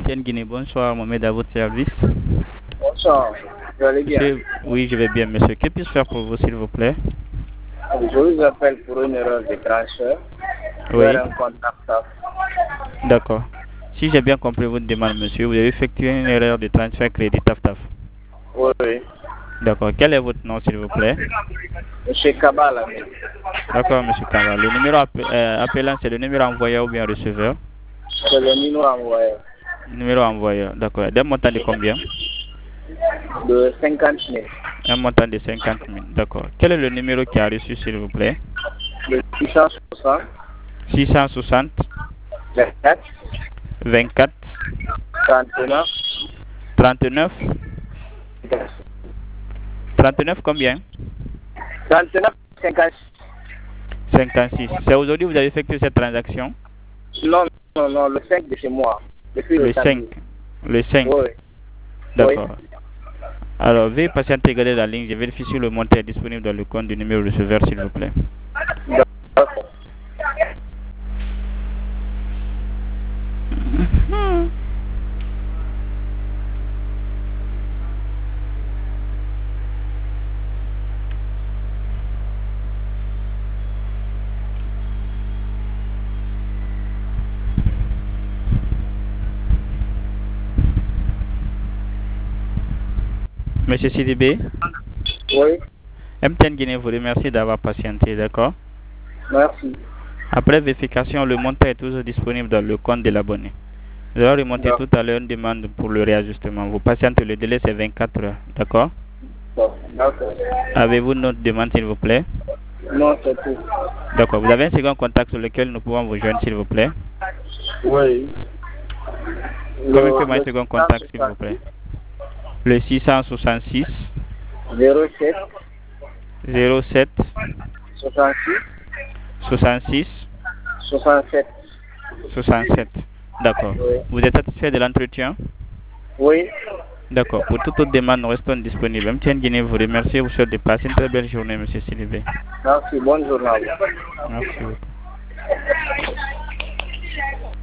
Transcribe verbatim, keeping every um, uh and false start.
T N Guinée, bonsoir, Mohamed à votre service. Bonsoir, vous allez bien? Monsieur, oui, je vais bien, monsieur. Que puis-je faire pour vous, s'il vous plaît? Je vous appelle pour une erreur de transfert. Oui. Vers un contact. D'accord. Si j'ai bien compris votre demande, monsieur, vous avez effectué une erreur de transfert crédit TAF-TAF. Oui, oui. D'accord. Quel est votre nom, s'il vous plaît? Monsieur Kabala. D'accord, monsieur Kamba. Le numéro app euh, appelant, c'est le numéro envoyeur ou bien receveur? C'est le numéro envoyé. Numéro envoyeur, d'accord. D'un montant de combien? De cinquante mille. Un montant de cinquante mille, d'accord. Quel est le numéro qui a reçu, s'il vous plaît? De six cent soixante. six cent soixante. vingt-quatre. vingt-quatre. trente-neuf. trente-neuf. trente-neuf combien? trente-neuf, cinquante-six. cinquante-six. C'est aujourd'hui que vous avez effectué cette transaction? Non, non, non, le cinq de chez moi. Depuis Le le cinq. Le cinq. Oui. D'accord. Oui. Alors, veuillez patienter, garder la ligne. Je vérifie si le montant est disponible dans le compte du numéro receveur, s'il vous plaît. D'accord. Monsieur Sidibé, Oui. M T N Guinée vous remercie d'avoir patienté, d'accord? Merci. Après vérification, le montant est toujours disponible dans le compte de l'abonné. Nous allons remonter tout à l'heure une demande pour le réajustement. Vous patientez, le délai c'est vingt-quatre heures, d'accord? D'accord. Avez-vous une autre demande, s'il vous plaît? Non, c'est tout. D'accord. Vous avez un second contact sur lequel nous pouvons vous joindre, s'il vous plaît? Oui. Communiquez-moi un second contact, s'il vous plaît. Le six cent soixante-six. zéro sept. zéro sept. soixante-six. soixante-six. soixante-sept. soixante-sept. D'accord. Oui. Vous êtes satisfait de l'entretien? Oui. D'accord. Pour toute autre demande, nous restons disponibles. M T N Guinée vous remercie et vous souhaite de passer une très belle journée, monsieur Sidibé. Merci. Bonne journée. Merci beaucoup.